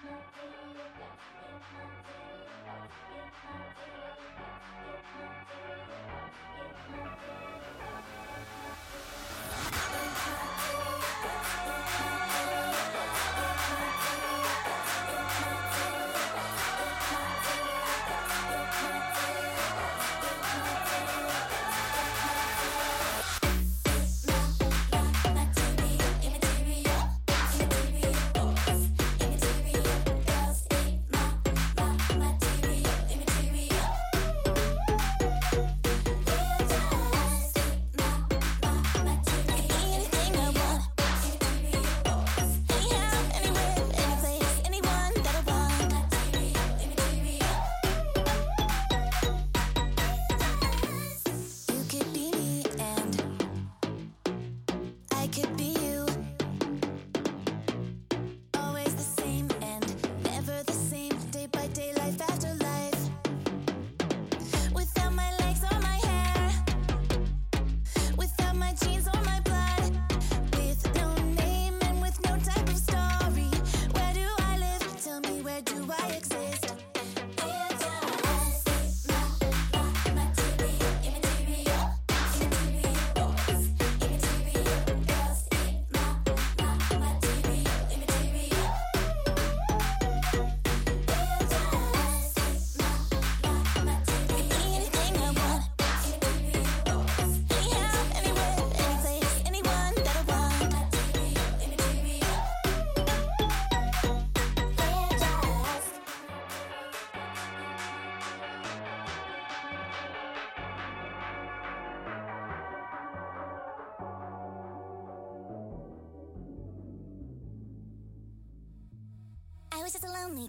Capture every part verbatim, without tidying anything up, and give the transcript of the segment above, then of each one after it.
I was just a lonely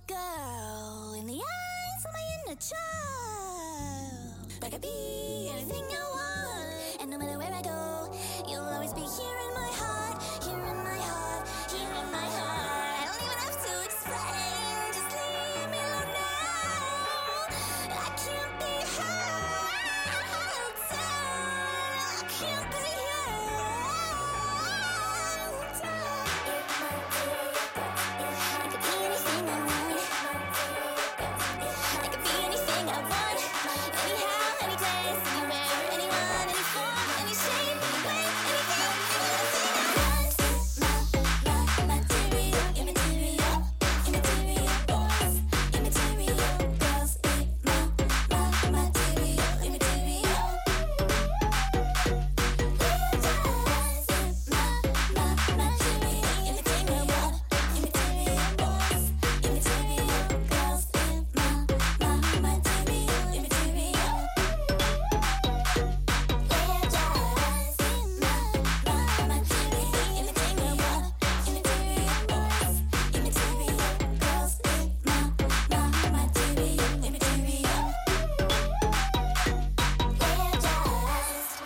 girl in the eyes of my inner child. But I could be anything I want, and no matter where I go, you'll always be here in my heart, here in my heart, here in my heart. I don't even have to explain, just leave me alone now. I can't be held down, I can't be held down. I could be anything I want. I could be anything I want. Anyhow, any place, anywhere, anyone, any form, any shape, any way, anything, anything I want. My, my, material, immaterial, immaterial boys, immaterial girls, my, my, material, immaterial. My, my, material, immaterial, immaterial boys, immaterial girls, my, my, material, immaterial. We're just my, my, material, immaterial, immaterial boys, immaterial girls, my, my, material, immaterial. We're just.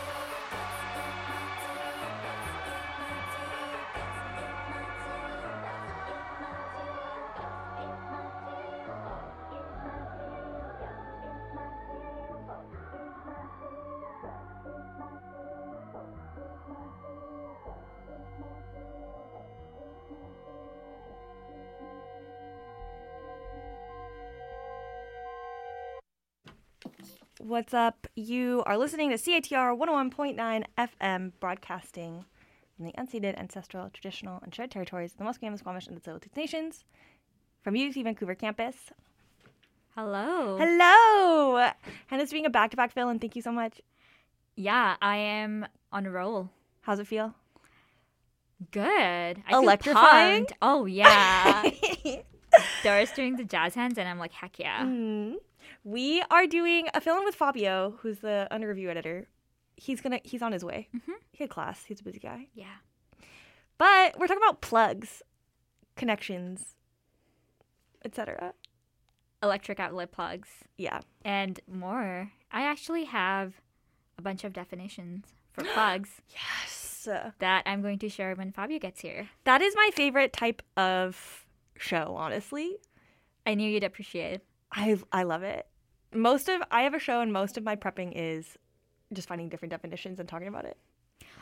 What's up? You are listening to C A T R one oh one point nine F M, broadcasting from the unceded, ancestral, traditional, and shared territories of the Musqueam, Squamish, and the Tsleil-Waututh Nations, from U C Vancouver campus. Hello. Hello! Hannah's being a back-to-back fill, and thank you so much. Yeah, I am on a roll. How's it feel? Good. I feel Electrifying? pumped. Oh, yeah. Doris doing the jazz hands, and I'm like, heck yeah. Mm. We are doing a fill-in with Fabio, who's the under-review editor. He's gonna. He's on his way. Mhm. He had class. He's a busy guy. Yeah. But we're talking about plugs, connections, et cetera. Electric outlet plugs Yeah. and more. I actually have a bunch of definitions for plugs Yes. that I'm going to share when Fabio gets here. That is my favorite type of show, honestly. I knew you'd appreciate it. I I love it. Most of I have a show and most of my prepping is just finding different definitions and talking about it.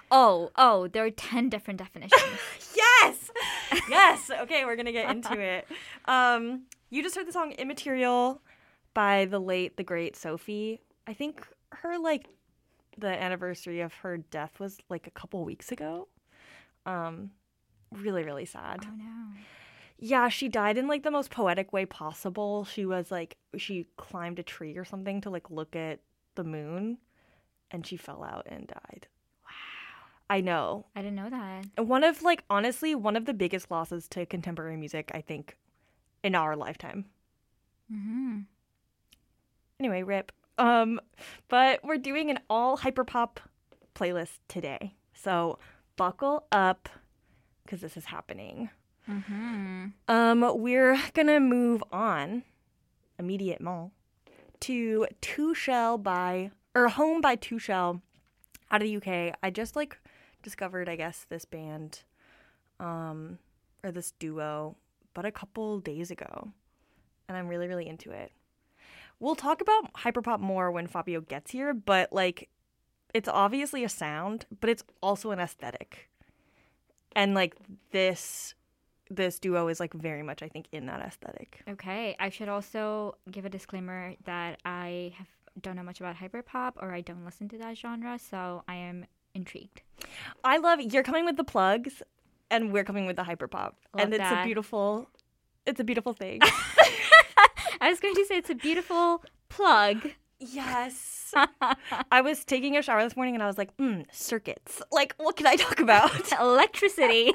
Oh, oh, there are ten different definitions. Yes! Yes! Okay, we're going to get into it. Um, you just heard the song Immaterial by the late, the great Sophie. I think her, like, the anniversary of her death was, like, a couple weeks ago. Um, really, really sad. Oh, no. Yeah, she died in, like, the most poetic way possible. She was, like, she climbed a tree or something to, like, look at the moon, and she fell out and died. I know. I didn't know that. One of, like, honestly, one of the biggest losses to contemporary music, I think, in our lifetime. Mm-hmm. Anyway, rip. Um, but we're doing an all hyperpop playlist today. So buckle up, because this is happening. Mm-hmm. Um, we're gonna move on, immediatement, to Two Shell by, or Home by Two Shell out of the U K. I just, like, discovered, I guess, this band, um, or this duo, but a couple days ago, and I'm really, really into it. We'll talk about hyperpop more when Fabio gets here, but, like, it's obviously a sound, but it's also an aesthetic, and, like, this this duo is, like, very much, I think, in that aesthetic. Okay, I should also give a disclaimer that I have don't know much about hyperpop, or I don't listen to that genre, so I am intrigued. I love you're coming with the plugs, and we're coming with the hyperpop, Love and it's that. a beautiful, it's a beautiful thing. I was going to say it's a beautiful plug. Yes. I was taking a shower this morning, and I was like, mm, circuits. Like, what can I talk about? Electricity.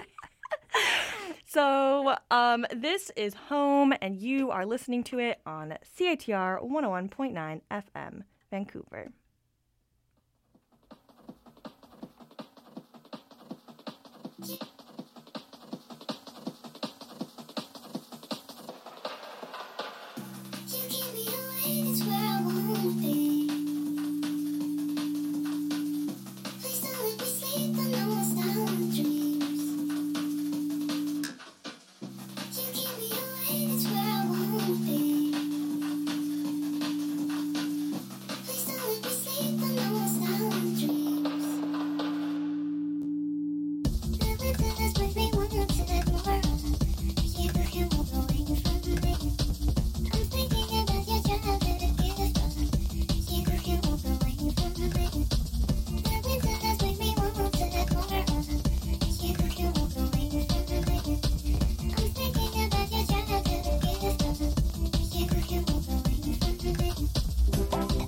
So, um, this is Home, and you are listening to it on C I T R one oh one point nine F M, Vancouver. You keep me away, that's where I wanna be. Please don't let me sleep, I know it's not a dreams. You keep me away, that's where I wanna be. Please don't let me sleep, I know it's not a dreams. The winter has made me want to let more. You can't walk away from me. I'm thinking about your childhood again. You can't walk away from me. The winter has made me want to let more. You can't walk away from me. I'm thinking about your childhood again. You can't walk away from me.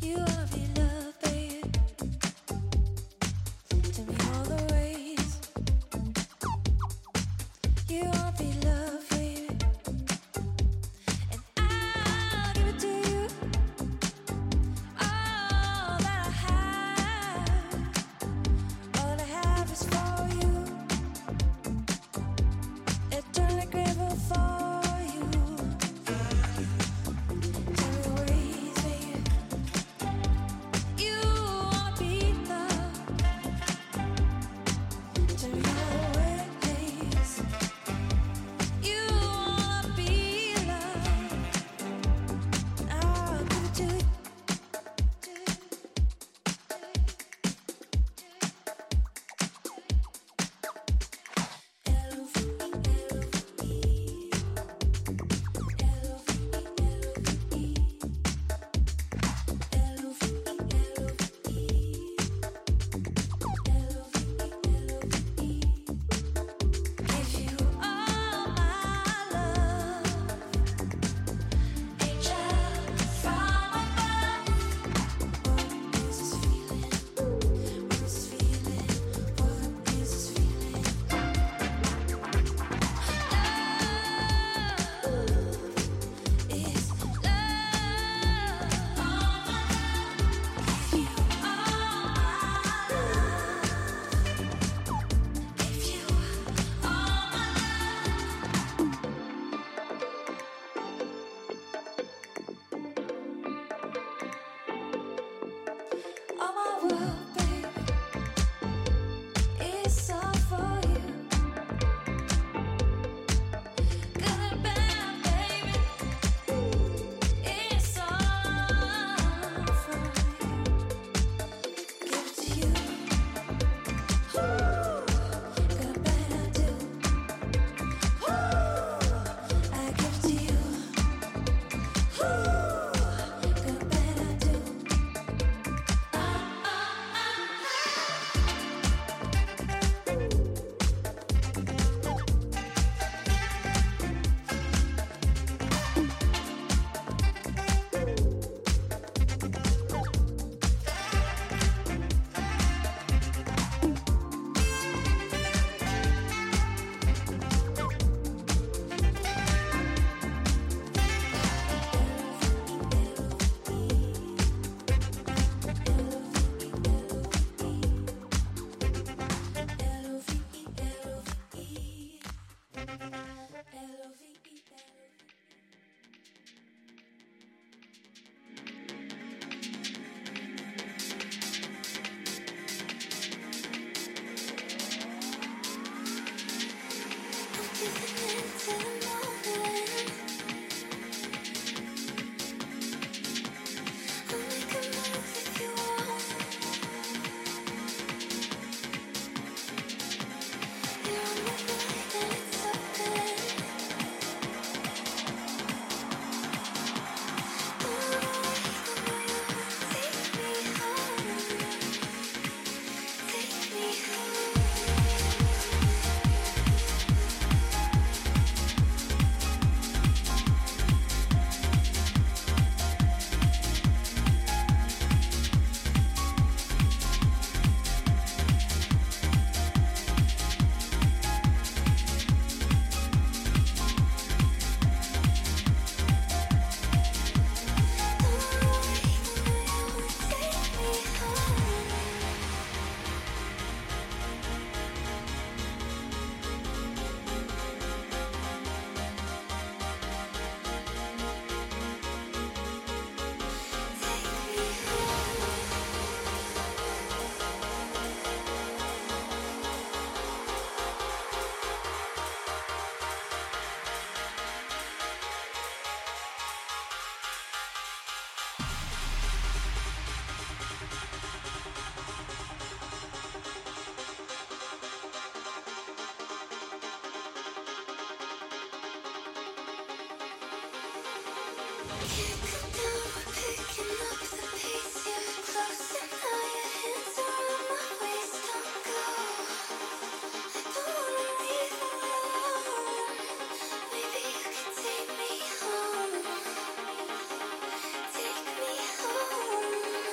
Take me home.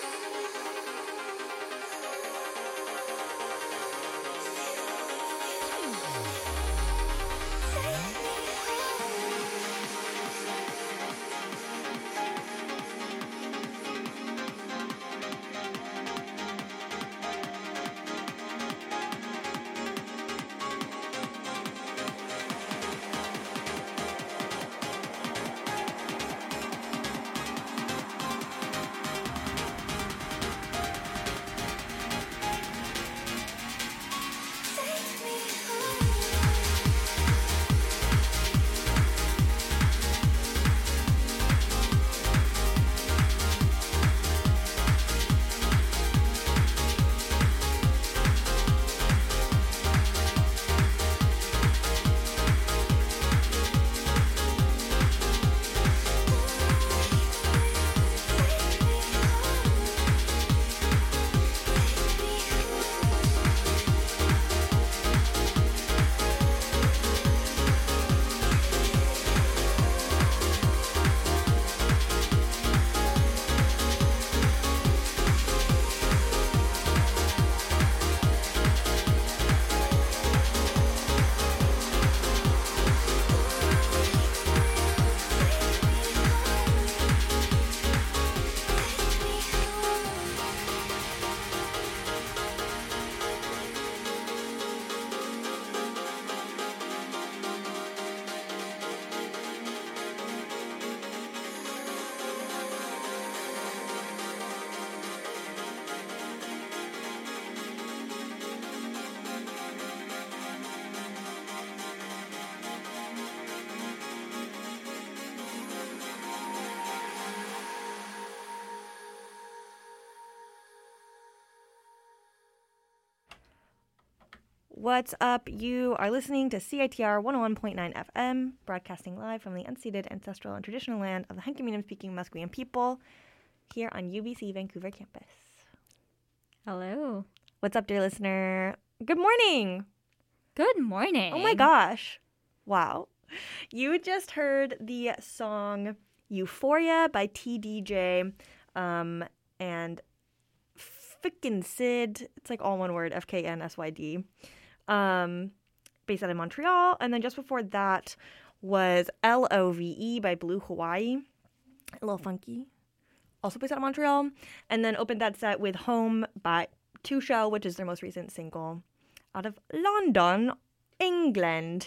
What's up? You are listening to C I T R one oh one point nine F M, broadcasting live from the unceded, ancestral, and traditional land of the Hunkaminam-speaking Musqueam people here on U B C Vancouver campus. Hello. What's up, dear listener? Good morning. Good morning. Oh my gosh. Wow. You just heard the song Euphoria by T D J um, and Fkin Sid. It's like all one word, F K N S Y D. Um, based out of Montreal. And then just before that was L O V E by Blue Hawaii. A little funky. Also based out of Montreal. And then opened that set with Home by Two Shell, which is their most recent single out of London, England.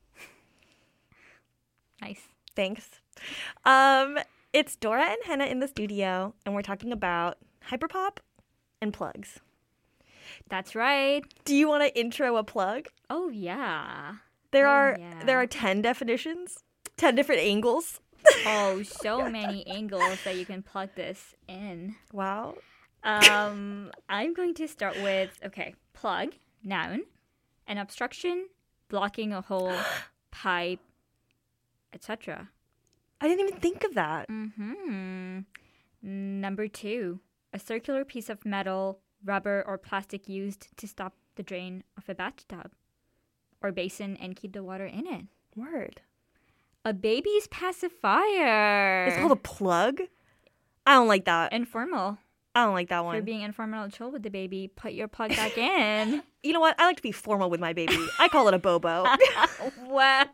Nice. Thanks. Um, it's Dora and Hannah in the studio, and we're talking about hyperpop and plugs. That's right. Do you want to intro a plug? Oh yeah. There Oh, are yeah. there are ten definitions, ten different angles. Oh, so many angles that you can plug this in. Wow. Um, I'm going to start with, okay, plug, noun, an obstruction, blocking a hole, pipe, et cetera. I didn't even think of that. Mm-hmm. Number two, a circular piece of metal, rubber, or plastic used to stop the drain of a bathtub or basin and keep the water in it. Word. A baby's pacifier. It's called a plug? I don't like that. Informal. I don't like that If you're one. being informal and chill with the baby, put your plug back in. You know what? I like to be formal with my baby. I call it a bobo. Wow.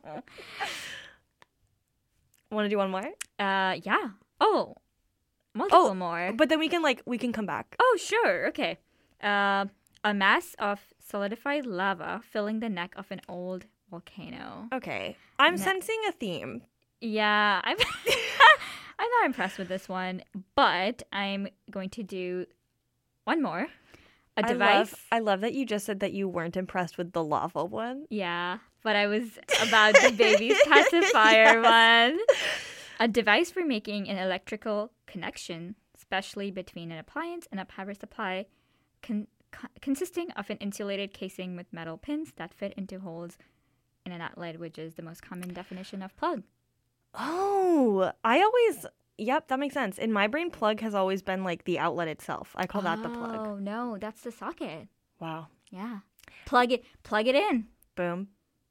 Want to do one more? Uh, yeah. Oh, multiple Oh, more. But then we can like we can come back. Oh, sure. Okay. Uh, a mass of solidified lava filling the neck of an old volcano. Okay. I'm No. sensing a theme. Yeah, I'm I'm not impressed with this one, but I'm going to do one more. A I device. love, I love that you just said that you weren't impressed with the lava one. Yeah, but I was about the baby's pacifier one. A device for making an electrical connection, especially between an appliance and a power supply, con- co- consisting of an insulated casing with metal pins that fit into holes in an outlet, which is the most common definition of plug. Oh, I always, yep, that makes sense. In my brain, plug has always been like the outlet itself. I call that the plug. Oh no, that's the socket. Wow. Yeah, plug it, plug it in. Boom.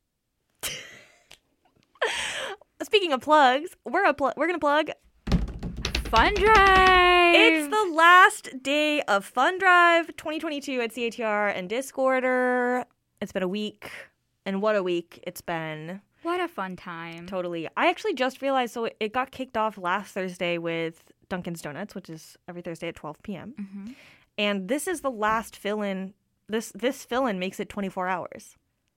Speaking of plugs, we're a pl- we're gonna plug. Fun Drive. It's the last day of Fun Drive twenty twenty-two at C A T R and Discorder. It's been a week, and what a week it's been. What a fun time. Totally. I actually just realized, so it got kicked off last Thursday with Dunkin's Donuts, which is every Thursday at twelve p.m. Mm-hmm. And this is the last fill-in. This this fill-in makes it twenty-four hours.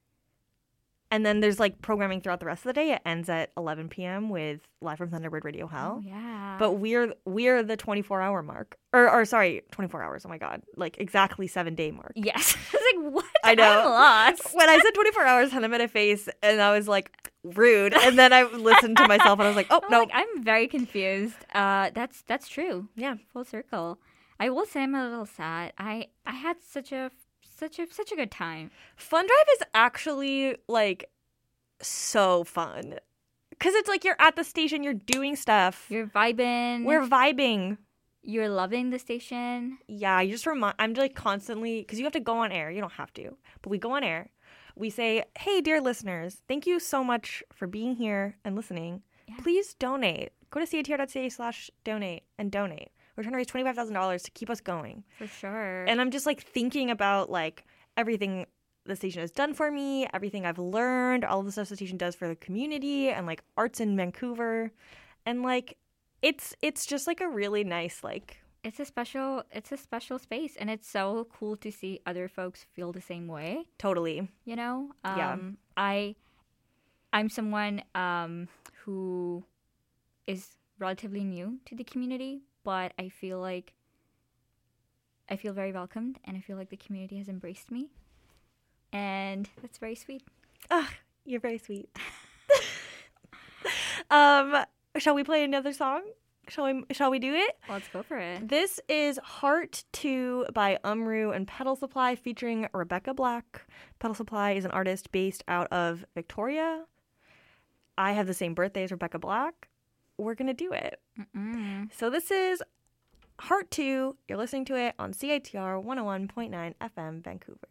And then there's like programming throughout the rest of the day. It ends at eleven p.m. with Live from Thunderbird Radio Hell. Oh yeah. But we're we're the twenty-four hour mark. Or or sorry, twenty-four hours. Oh my god. Like exactly seven day mark. yes, I was like, what? I know. I'm lost. When I said twenty-four hours, Hannah made a face and I was like, rude. And then I listened to myself and I was like, oh, I'm no. like, I'm very confused. Uh, that's that's true. Yeah. Full circle. I will say I'm a little sad. I I had such a such a such a good time. Fun Drive is actually like so fun. Because it's like you're at the station, you're doing stuff. You're vibing. We're vibing. You're loving the station. Yeah, you just remind, I'm like constantly, because you have to go on air. You don't have to, but we go on air. We say, hey, dear listeners, thank you so much for being here and listening. Yeah. Please donate. Go to catr.ca slash donate and donate. We're trying to raise twenty-five thousand dollars to keep us going. For sure. And I'm just like thinking about like everything the station has done for me, everything I've learned, all of the stuff the station does for the community and like arts in Vancouver. And like, it's it's just like a really nice like it's a special it's a special space, and it's so cool to see other folks feel the same way. totally. You know, um, Yeah. I I'm someone um, who is relatively new to the community, but I feel like I feel very welcomed, and I feel like the community has embraced me, and that's very sweet. Ah, you're very sweet. um, shall we play another song? Shall we? Shall we do it? Let's go for it. This is Heart two by Umru and Pedal Supply featuring Rebecca Black. Pedal Supply is an artist based out of Victoria. I have the same birthday as Rebecca Black. We're going to do it. Mm-mm. So this is Heart two. You're listening to it on C I T R one oh one point nine F M Vancouver.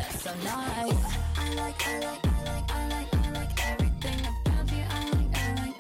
I like, I like, I like, I like, I like everything about you. I like, I like,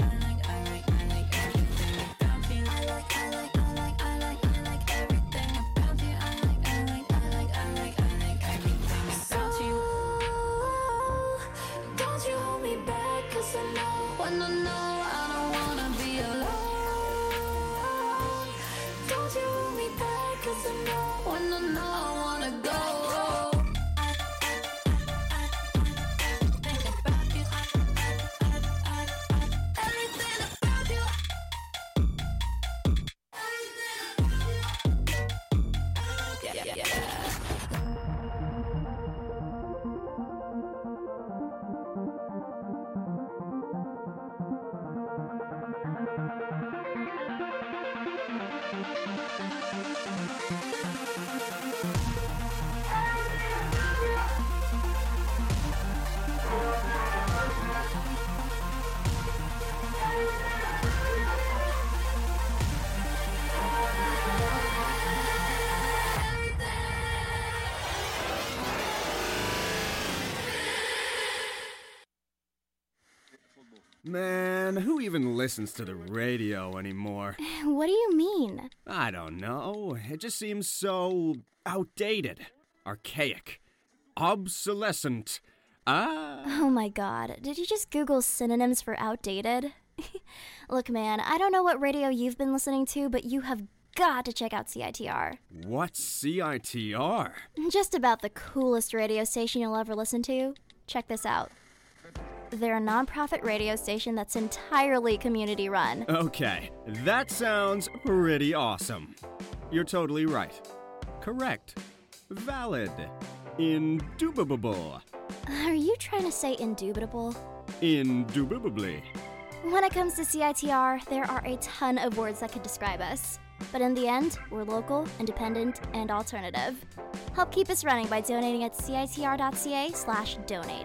Man, who even listens to the radio anymore? What do you mean? I don't know. It just seems so outdated, archaic, obsolescent. Ah. Oh my god, did you just Google synonyms for outdated? Look, man, I don't know what radio you've been listening to, but you have got to check out C I T R. What's C I T R? Just about the coolest radio station you'll ever listen to. Check this out. They're a nonprofit radio station that's entirely community run. Okay, that sounds pretty awesome. You're totally right. Correct. Valid. Indubitable. Are you trying to say indubitable? Indubitably. When it comes to C I T R, there are a ton of words that could describe us. But in the end, we're local, independent, and alternative. Help keep us running by donating at citr.ca slash donate.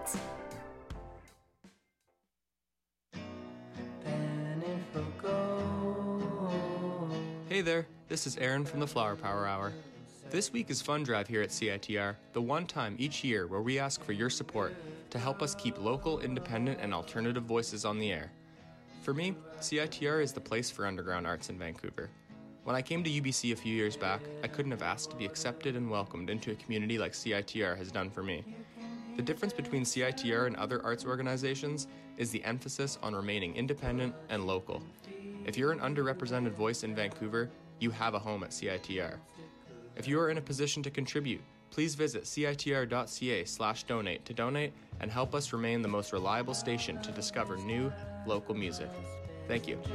Hey there, this is Aaron from the Flower Power Hour. This week is Fund Drive here at C I T R, the one time each year where we ask for your support to help us keep local, independent, and alternative voices on the air. For me, C I T R is the place for underground arts in Vancouver. When I came to U B C a few years back, I couldn't have asked to be accepted and welcomed into a community like C I T R has done for me. The difference between C I T R and other arts organizations is the emphasis on remaining independent and local. If you're an underrepresented voice in Vancouver, you have a home at C I T R. If you are in a position to contribute, please visit citr.ca slash donate to donate and help us remain the most reliable station to discover new, local music. Thank you.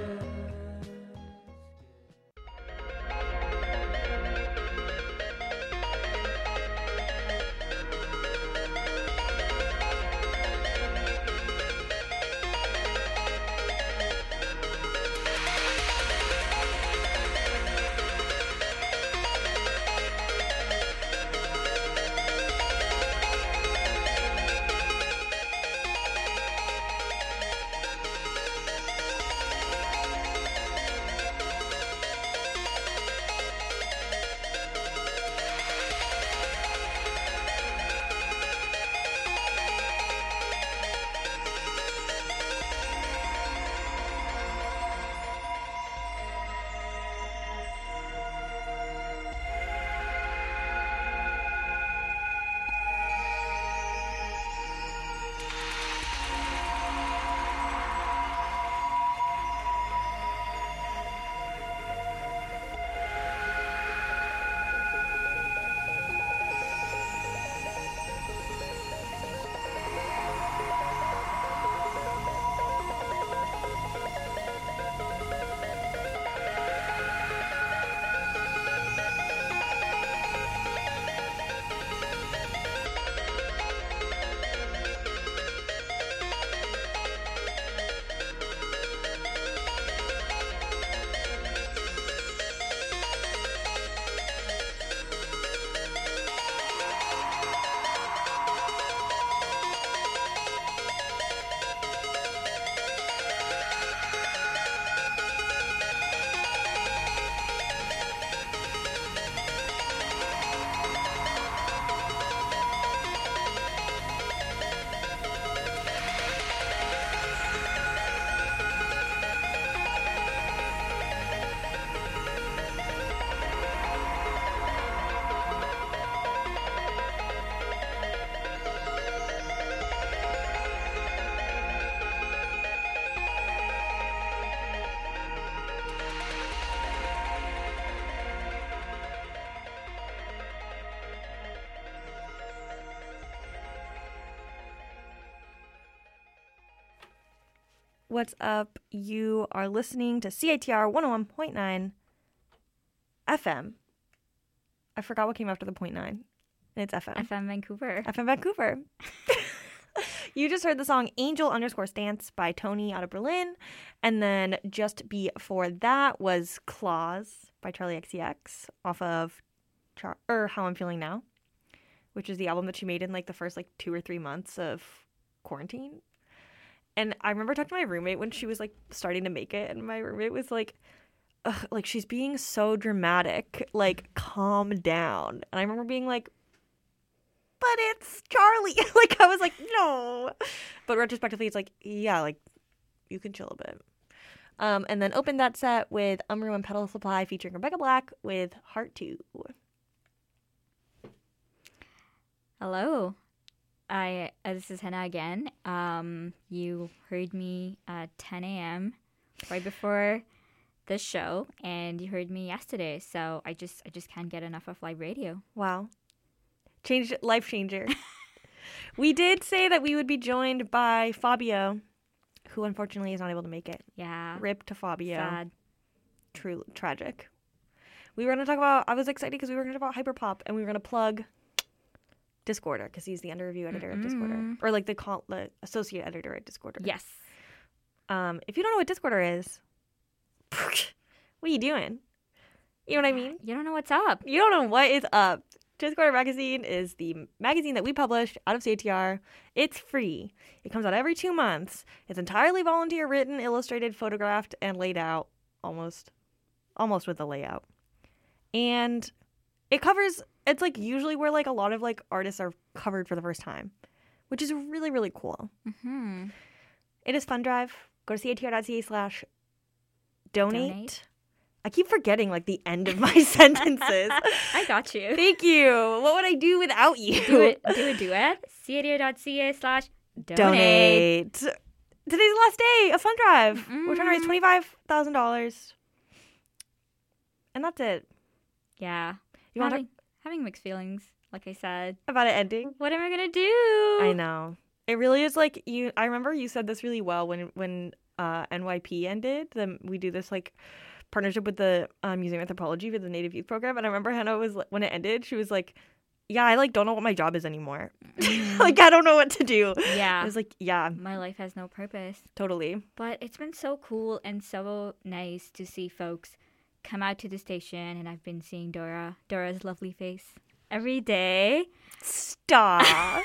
What's up? You are listening to C I T R one oh one point nine F M. I forgot what came after the point nine. It's F M. F M Vancouver. F M Vancouver. You just heard the song Angel underscore Stance by Tony out of Berlin. And then just before that was Claws by Charlie X C X off of Char- or How I'm Feeling Now, which is the album that she made in like the first like two or three months of quarantine. And I remember talking to my roommate when she was like starting to make it, and my roommate was like, ugh, like she's being so dramatic, like calm down. And I remember being like, but it's Charlie. Like I was like, no. But retrospectively, it's like, yeah, like you can chill a bit. Um, and then opened that set with Umru and Pedal Supply featuring Rebecca Black with Heart two. Hello. I uh, this is Hannah again. Um, you heard me at ten a.m. right before this show, and you heard me yesterday. So I just I just can't get enough of live radio. Wow. Changed life changer. We did say that we would be joined by Fabio, who unfortunately is not able to make it. Yeah. Rip to Fabio. Sad. True tragic. We were going to talk about, I was excited because we were going to talk about Hyperpop, and we were going to plug Discorder because he's the under review editor Mm-mm. of Discorder, or like the, col- the associate editor at Discorder. Yes. Um, if you don't know what Discorder is, what are you doing? You know what I mean? You don't know what's up. You don't know what is up. Discorder Magazine is the magazine that we publish out of C A T R. It's free. It comes out every two months. It's entirely volunteer written, illustrated, photographed, and laid out almost, almost with the layout. And it covers, it's like usually where like a lot of like artists are covered for the first time, which is really, really cool. Mm-hmm. It is Fun Drive. Go to catr.ca slash donate. Donate. I keep forgetting like the end of my sentences. I got you. Thank you. What would I do without you? Do it. Do a duet. cato.ca slash donate. Donate. Today's the last day of Fun Drive. Mm-mm. We're trying to raise twenty-five thousand dollars. And that's it. Yeah. You want to having, talk having mixed feelings, like I said. about it ending? What am I going to do? I know. It really is like you. I remember you said this really well when when uh, N Y P ended. Then we do this like partnership with the uh, Museum of Anthropology for the Native Youth Program. And I remember Hannah was when it ended, she was like, "Yeah, I like don't know what my job is anymore. Mm. Like I don't know what to do." Yeah. I was like, "Yeah, My life has no purpose. totally." But it's been so cool and so nice to see folks come out to the station. And I've been seeing Dora, Dora's lovely face every day. Stop.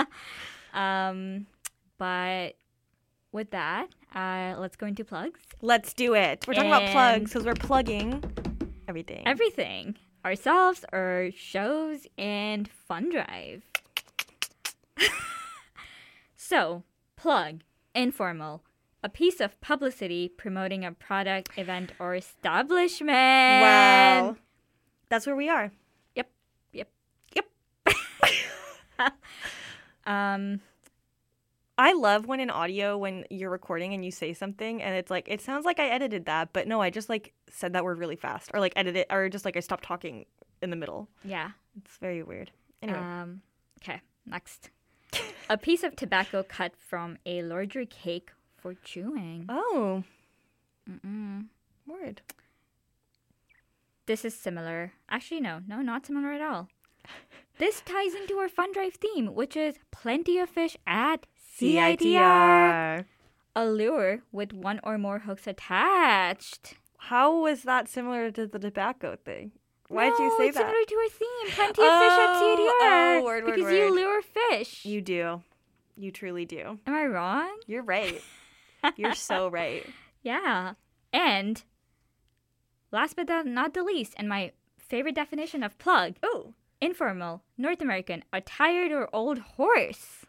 um, but with that, uh, let's go into plugs. Let's do it. We're talking about And- plugs because we're plugging everything. Everything. Ourselves, our shows, and Fun Drive. So, plug, informal, a piece of publicity promoting a product, event, or establishment. Wow. That's where we are. Yep. Yep. Yep. Um, I love when in audio, when you're recording and you say something and it's like, it sounds like I edited that, but no, I just like said that word really fast or like edit it or just like I stopped talking in the middle. yeah. It's very weird. Anyway. Um, okay, next. A piece of tobacco cut from a larger cake for chewing. oh, Mm-mm. word. This is similar. Actually, no. No, not similar at all. This ties into our Fun Drive theme, which is plenty of fish at C I T R. A lure with one or more hooks attached. How was that similar to the tobacco thing? Why did you No, say it's that? similar to our theme. Plenty of fish at C I T R. Oh, word, word, because you word. lure fish. You do. You truly do. Am I wrong? You're right. You're so right. Yeah. And last but not the least, and my favorite definition of plug, Oh, informal, North American, a tired or old horse.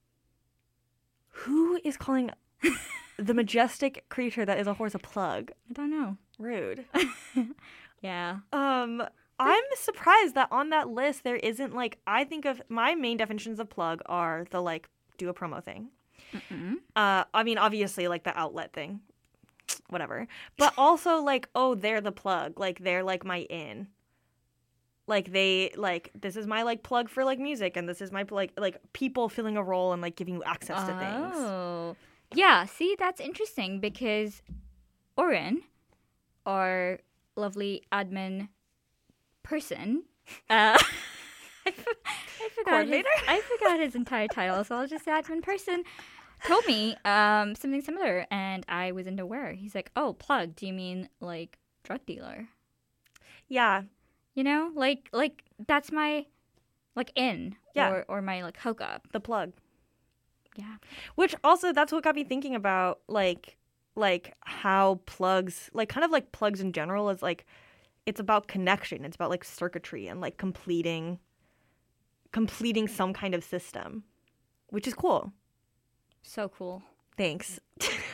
who is calling the majestic creature that is a horse a plug? I don't know. Rude. Yeah. Um, I'm surprised that on that list there isn't like I think of my main definitions of plug are the like do a promo thing. Mm-mm. Uh, I mean obviously like the outlet thing, whatever. But also like oh they're the plug, like they're like my in. Like they like this is my like plug for like music and this is my like like people filling a role and like giving you access to things. Oh. Yeah, see, that's interesting because Oren, our lovely admin person, uh, I, f- I forgot his, Coordinator? I forgot his entire title, so I'll just say admin person, told me um, something similar, and I wasn't aware. He's like, oh, plug, do you mean like drug dealer? Yeah. You know, like like that's my like in Yeah. or, or my like hookup. The plug. Yeah. Which also that's what got me thinking about like like how plugs like kind of like plugs in general is like it's about connection. It's about like circuitry and like completing completing some kind of system. Which is cool. So cool. Thanks.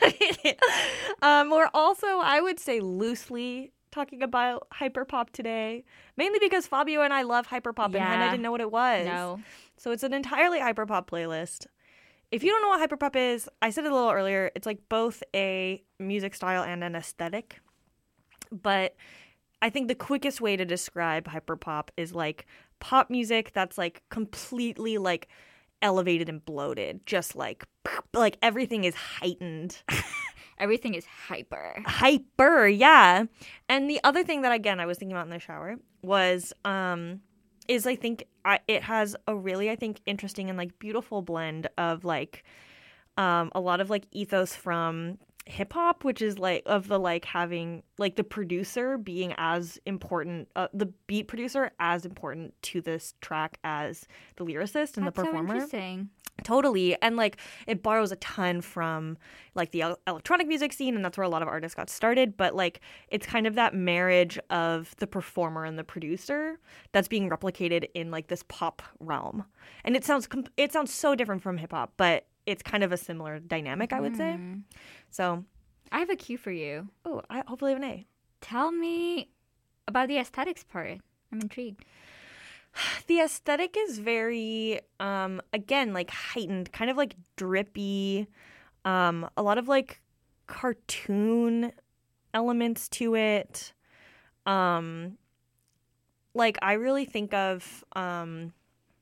um, we're also, I would say, loosely talking about hyperpop today, mainly because Fabio and I love hyperpop, and Yeah. Hannah didn't know what it was. No. So it's an entirely hyperpop playlist. If you don't know what hyperpop is, I said it a little earlier, it's like both a music style and an aesthetic. But I think the quickest way to describe hyperpop is like pop music that's like completely like elevated and bloated, just like like everything is heightened. Everything is hyper. Hyper, yeah. And the other thing that again I was thinking about in the shower was um is I think I, it has a really I think interesting and like beautiful blend of like um a lot of like ethos from hip hop, which is like of the like having like the producer being as important, uh, the beat producer as important to this track as the lyricist and That's the performer. so interesting. Totally. And like it borrows a ton from like the el- electronic music scene, and that's where a lot of artists got started. But like it's kind of that marriage of the performer and the producer that's being replicated in like this pop realm. And it sounds com- it sounds so different from hip hop, but it's kind of a similar dynamic, I would say. Mm. So, I have a cue for you. oh, I hopefully have an A. Tell me about the aesthetics part. I'm intrigued. The aesthetic is very, um, again, like heightened, kind of like drippy, um, a lot of like cartoon elements to it. Um, like I really think of, um,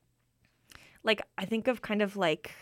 like I think of kind of like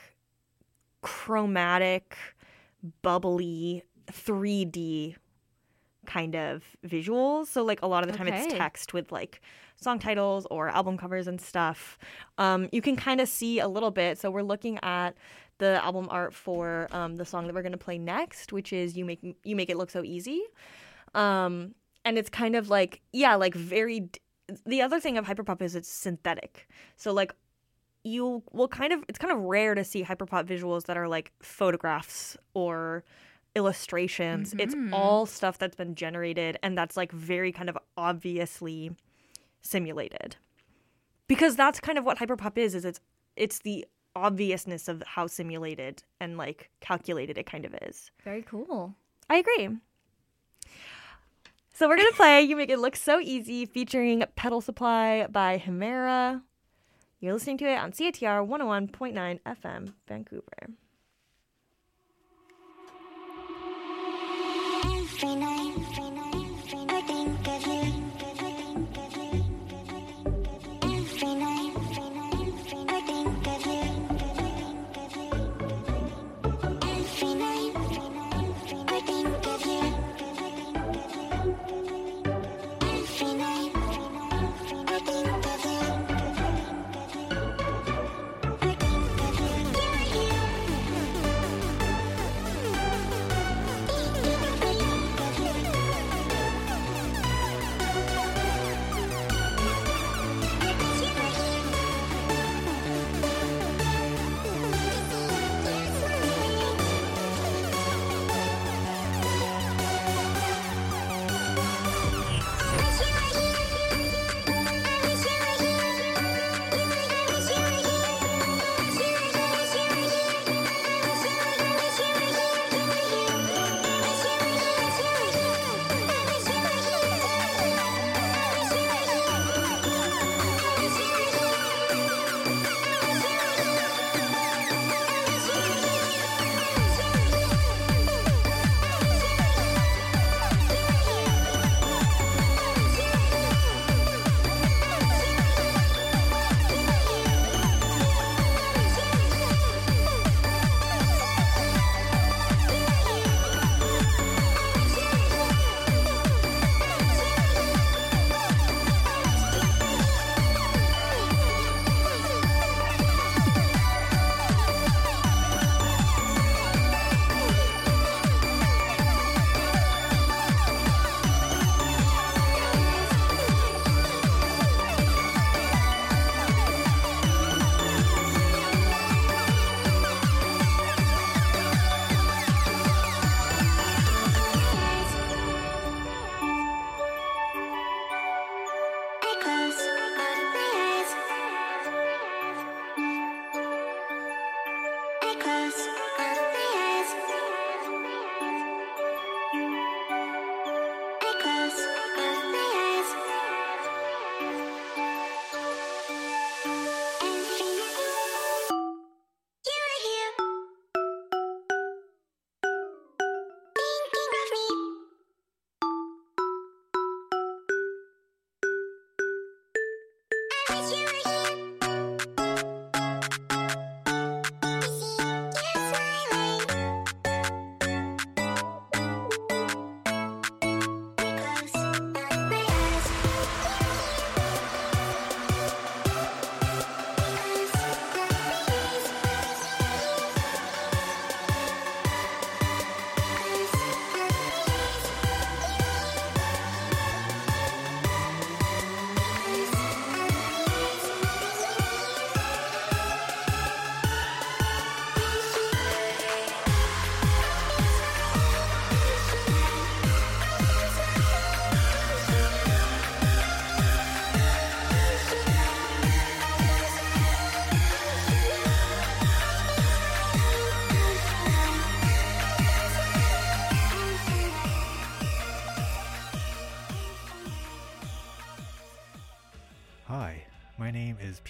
chromatic, bubbly, three D kind of visuals. So like a lot of the time it's Okay. text with like song titles or album covers and stuff. Um, you can kind of see a little bit. So we're looking at the album art for um, the song that we're going to play next, which is "You Make You Make It Look So Easy," um, and it's kind of like yeah, like very. D- the other thing of hyperpop is it's synthetic. So like you will kind of it's kind of rare to see hyperpop visuals that are like photographs or illustrations. It's Mhm. all stuff that's been generated and that's like very kind of obviously simulated. Because that's kind of what hyperpop is, is it's it's the obviousness of how simulated and like calculated it kind of is. Very cool. I agree. So we're going to play You Make It Look So Easy featuring Pedal Supply by Himera. You're listening to it on C A T R one oh one point nine F M, Vancouver. Every night, every night, I think of you. Every night, every night, I think of you. Every night, every night, I think of you. Every night, I think of you. I think of you. Yeah, you.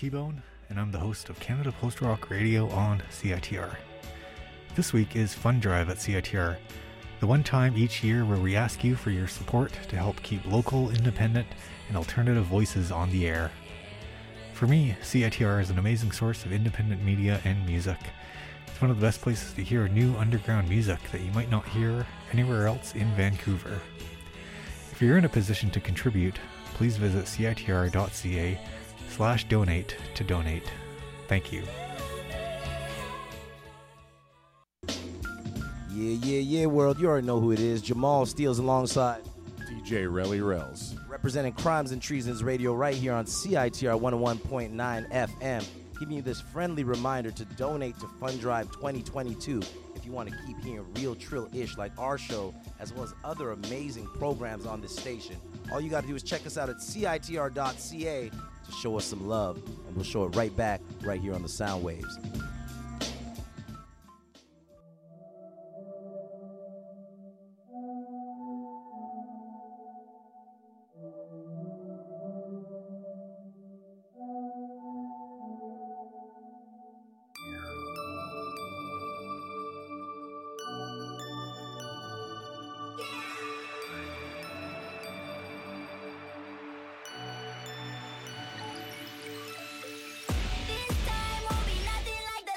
T-Bone, and I'm the host of Canada Post Rock Radio on C I T R. This week is Fund Drive at C I T R, the one time each year where we ask you for your support to help keep local, independent, and alternative voices on the air. For me, C I T R is an amazing source of independent media and music. It's one of the best places to hear new underground music that you might not hear anywhere else in Vancouver. If you're in a position to contribute, please visit citr.ca slash donate to donate. Thank you. Yeah, yeah, yeah, world. You already know who it is. Jamal Steels alongside D J Relly Rels. Representing Crimes and Treasons Radio right here on C I T R one oh one point nine F M. Giving you this friendly reminder to donate to Fund Drive twenty twenty-two if you want to keep hearing real trill-ish like our show, as well as other amazing programs on this station. All you got to do is check us out at citr dot c a to show us some love, and we'll show it right back right here on the sound waves. This time won't be nothing like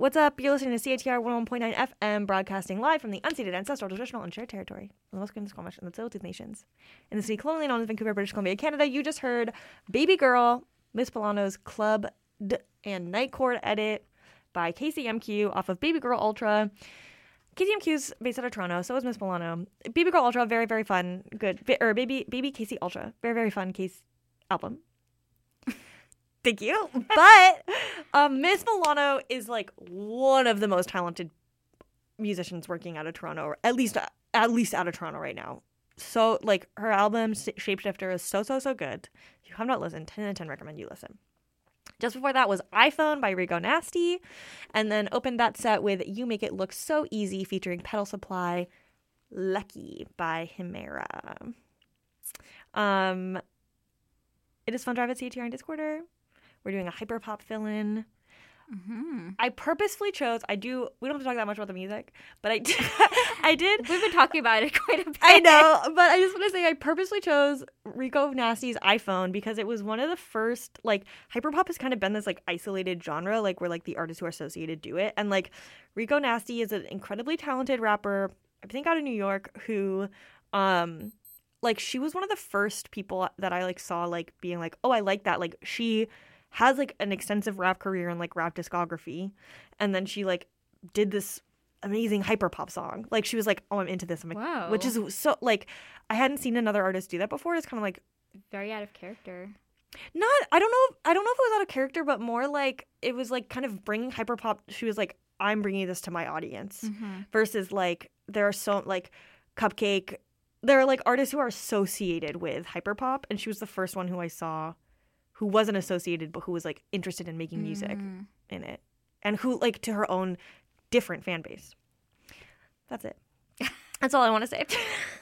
What's up? You're listening to C A T R one oh one point nine F M, broadcasting live from the unceded, ancestral, traditional, and shared territory of the Musqueam, Squamish, and the Tsleil-Waututh Nations. In the city colonially known as Vancouver, British Columbia, Canada, you just heard Baby Girl, Miss Polano's Club D and Night Court edit by K C M Q off of Baby Girl Ultra. K C M Q's based out of Toronto, so is Miss Polano. Baby Girl Ultra, very, very fun. Good. Ba- or Baby Baby K C Ultra, very, very fun case album. Thank you. But um, Miss Milano is like one of the most talented musicians working out of Toronto, or at least at least out of Toronto right now. So like her album Shapeshifter is so so so good. If you have not listened, ten out of ten recommend you listen. Just before that was iPhone by Rico Nasty, and then opened that set with You Make It Look So Easy featuring Pedal Supply, Lucky by Himera. Um, it is Fun Drive at C A T R and Discorder. We're doing a hyperpop fill-in. Mm-hmm. I purposefully chose, I do, we don't have to talk that much about the music, but I did. I did. We've been talking about it quite a bit. I know, but I just want to say I purposely chose Rico Nasty's iPhone because it was one of the first, like, hyperpop has kind of been this, like, isolated genre, like, where, like, the artists who are associated do it. And, like, Rico Nasty is an incredibly talented rapper, I think out of New York, who, um, like, she was one of the first people that I, like, saw, like, being like, oh, I like that. Like, she has like an extensive rap career and like rap discography, and then she like did this amazing hyperpop song. Like she was like, oh, I'm into this. I'm like, wow. Which is so like I hadn't seen another artist do that before. It's kind of like very out of character. Not I don't know. If, I don't know if it was out of character, but more like it was like kind of bringing hyperpop. She was like, I'm bringing this to my audience, mm-hmm. versus like there are so like Cupcake. There are like artists who are associated with hyperpop, and she was the first one who I saw who wasn't associated, but who was, like, interested in making music mm. in it. And who, like, to her own different fan base. That's it. That's all I want to say.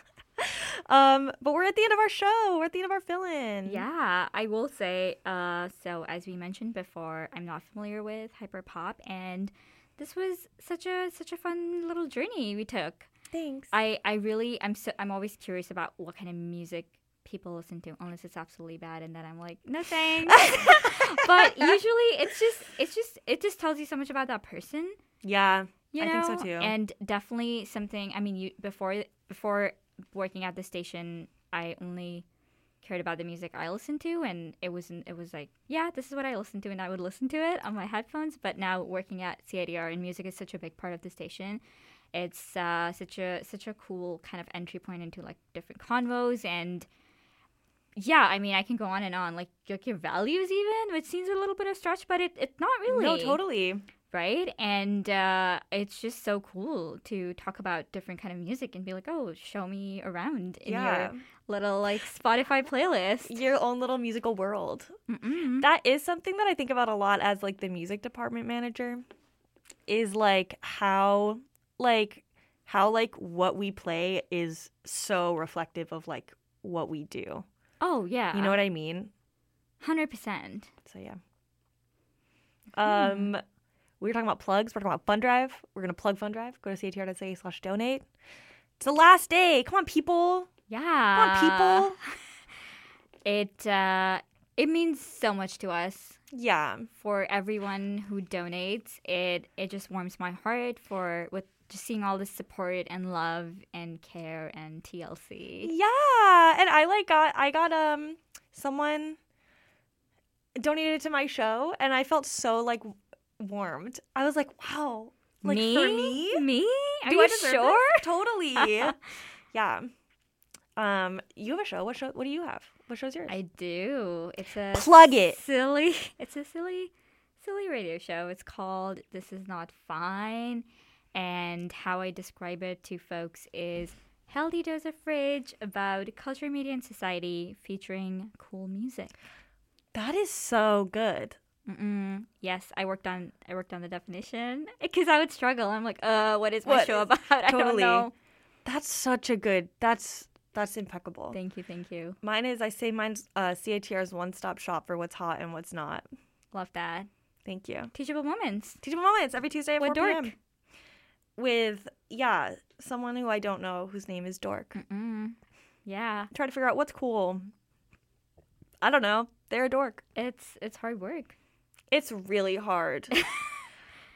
um, but we're at the end of our show. We're at the end of our fill-in. Yeah, I will say, uh, so as we mentioned before, I'm not familiar with hyperpop, and this was such a such a fun little journey we took. Thanks. I, I really, I'm so, I'm always curious about what kind of music people listen to, unless it's absolutely bad, and then I'm like, no thanks. But usually it's just it's just it just tells you so much about that person. Yeah, you I know? think so too. And definitely something. I mean, you before before working at the station, I only cared about the music I listened to, and it wasn't it was like, yeah, this is what I listen to, and I would listen to it on my headphones. But now working at C I D R, and music is such a big part of the station. It's uh, such a such a cool kind of entry point into like different convos. And yeah, I mean, I can go on and on, like, like your values even, which seems a little bit of a stretch, but it, it's not really. No, totally. Right? And uh, it's just so cool to talk about different kind of music and be like, oh, show me around in yeah. your little, like, Spotify playlist. Your own little musical world. Mm-mm. That is something that I think about a lot as, like, the music department manager, is, like, how, like, how, like, what we play is so reflective of, like, what we do. Oh, yeah. You know what I mean? one hundred percent. So, yeah. Um, we were talking about plugs. We're talking about Fun Drive. We're going to plug Fun Drive. Go to C A T R dot C A slash donate. It's the last day. Come on, people. Yeah. Come on, people. It, uh, it means so much to us. Yeah. For everyone who donates. It, it just warms my heart for with just seeing all this support and love and care and T L C. Yeah, and I like got I got um someone donated to my show, and I felt so like warmed. I was like, wow, like me? for me, me, are do you I deserve sure? this? Totally. Yeah. Um, you have a show. What show? What do you have? What show's yours? I do. It's a plug it. Silly. It's a silly, silly radio show. It's called This Is Not Fine. And how I describe it to folks is healthy dose of fridge about culture, media, and society featuring cool music. That is so good. Mm-mm. Yes, I worked on I worked on the definition because I would struggle. I'm like, uh, what is my what? show about? I Totally. don't know. That's such a good. That's that's impeccable. Thank you, thank you. Mine is I say mine's uh, C A T R's one-stop shop for what's hot and what's not. Love that. Thank you. Teachable moments. Teachable moments every Tuesday at With four Dork. p.m. With, yeah, someone who I don't know whose name is Dork. Mm-mm. Yeah. Try to figure out what's cool. I don't know. They're a dork. It's it's hard work. It's really hard.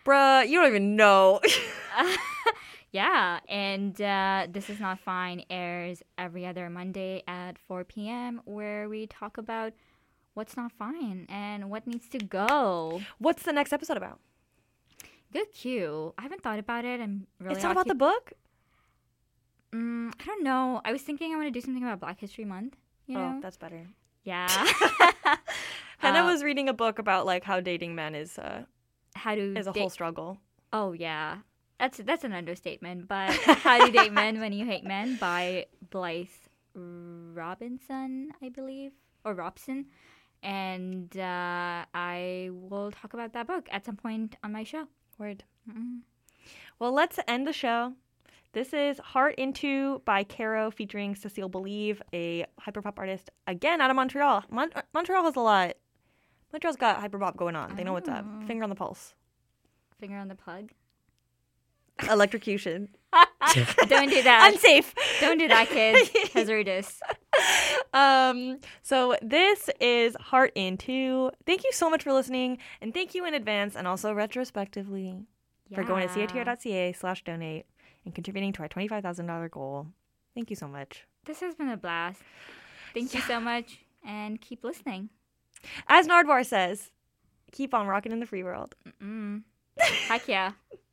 Bruh, you don't even know. Yeah, and uh, This Is Not Fine airs every other Monday at four p.m. where we talk about what's not fine and what needs to go. What's the next episode about? Good cue. I haven't thought about it. I'm really It's not about the book? Mm, I don't know. I was thinking I want to do something about Black History Month. You know? Oh, that's better. Yeah. Hannah Uh, was reading a book about like how dating men is uh, How to is a date- whole struggle. Oh yeah, that's that's an understatement. But How to Date Men When You Hate Men by Blythe Robinson, I believe, or Robson, and uh, I will talk about that book at some point on my show. Word. Mm-hmm. Well, let's end the show. This is Heart Into by Caro featuring Cecile Believe, a hyperpop artist, again, out of Montreal. Mon- Montreal has a lot. Montreal's got hyperpop going on. They know what's up. Oh. Finger on the pulse. Finger on the plug. Electrocution. Don't do that. Unsafe. Don't do that, kids. Hazardous. Um, so this is Heart Into. Thank you so much for listening, and thank you in advance and also retrospectively for going to catr.ca slash donate and contributing to our twenty-five thousand dollars goal. Thank you so much. This has been a blast. Thank you so much, and keep listening. As Nardwar says, keep on rocking in the free world. Mm. Heck yeah.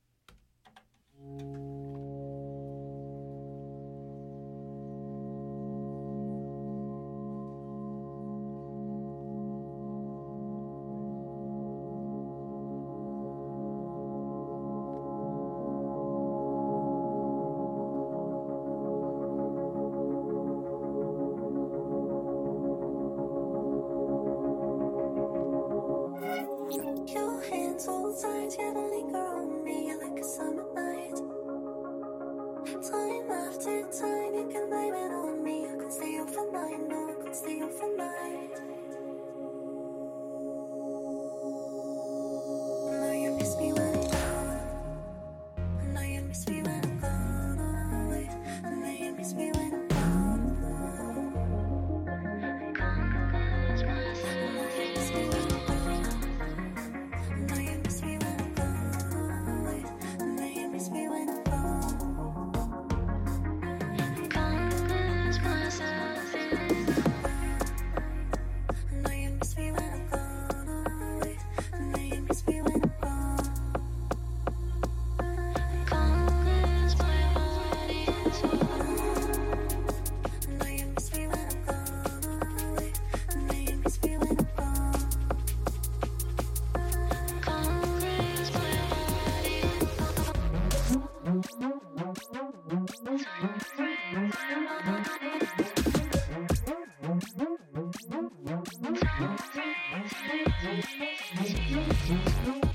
Your hands hold tight, yeah, they linger on me like a summer night. Time after time, you can blame it on me. I could stay up for night, no, I could stay up for night. Now you miss me when I'm gone. Now you miss me when I'm gone away. Now you miss me when I'm gone. Can't lose myself. Now you miss me when I'm gone. Now you miss me when I'm gone away. Now you miss me when I'm gone. Can't lose myself in the now you miss me when I'm gone away. Now you miss me when I'm gone. Can't lose my heart into now you miss me when I'm gone away. Now you miss me when I'm gone. Can't lose my heart into